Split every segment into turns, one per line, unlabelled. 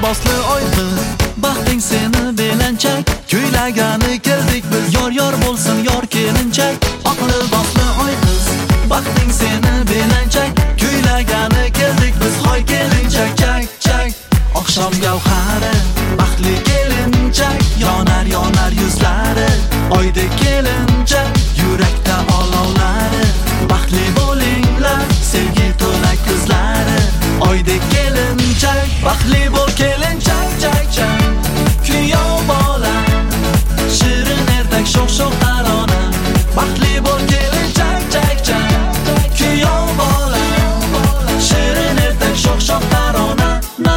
libosli oyqiz, baxting seni belanchak, kuylagani keldik biz, yor bo'lsin yor kelinchak. Oq libosli oyqiz, baxting seni belanchak, kuylagani keldik biz, hoy kelinchak, chak chak. Oqshom gavhari, baxtli kelinchak, yonar yuzlari, oydek kelinchak, yurakda olovlari. Baxtli bo'linglar, sevgi to'la ko'zlari, oydek kelinchak, baxtli bo'l kelinchak, chak chak. Kuyov bola, shirin ertak, sho'x tarona, baxtli bo'l kelinchak, chak chak. Kuyov bola, shirin ertak, sho'x tarona, na.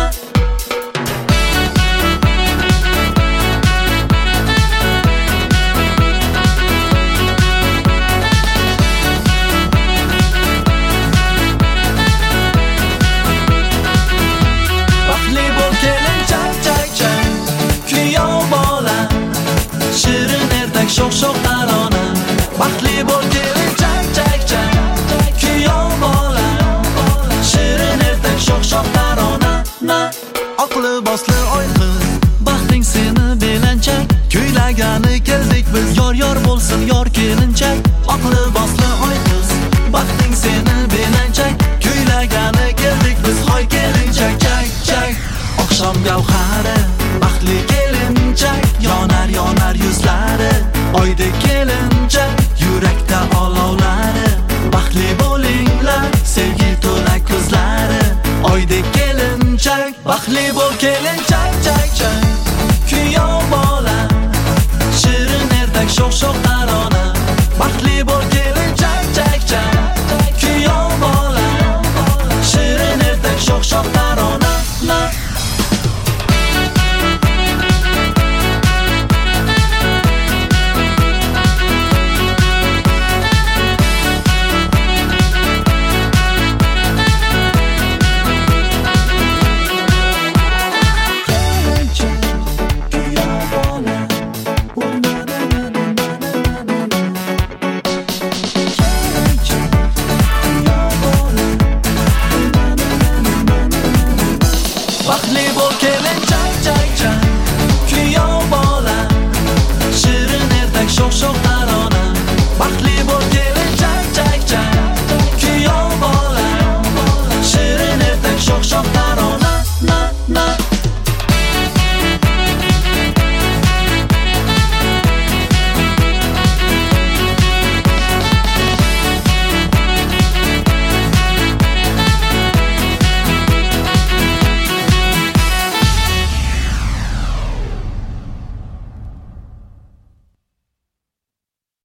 Sho'x tarona, baxtli bo'l kelinchak, chak chak. Kuyov bola, shirin ertak, sho'x tarona, na. Oq libosli oyqiz, baxting seni belanchak, kuylagani keldik biz, yor bo'lsin yor kelinchak. Oq libosli oyqiz, baxting seni belanchak, kuylagani keldik biz, hoy kelinchak, chak chak. Oqshom gavhari, baxtli kelinchak, yonar yuzlari, oydek kelinchak, yurakda olovlari. Baxtli bo'linglar, sevgi to'la ko'zlari, oydek kelinchak, baxtli bo'l kelinchak, chak chak. Kuyov bola, shirin ertak, sho'x tarona, baxtli bo'l kelinchak, chak chak. Kuyov bola, shirin ertak, sho'x tarona, na. Baxtli bo'l kelinchak, chak chak. Kuyov bola, shirin ertak, sho'x tarona.